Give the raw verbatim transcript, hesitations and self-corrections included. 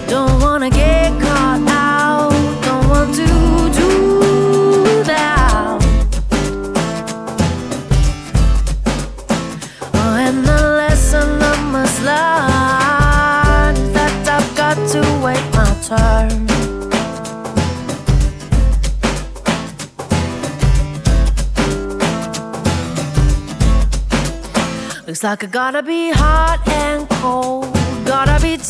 Don't wanna get caught out, don't want to do that. Oh, and the lesson I must learn is that I've got to wait my turn. Looks like I gotta be hot and cold, gotta be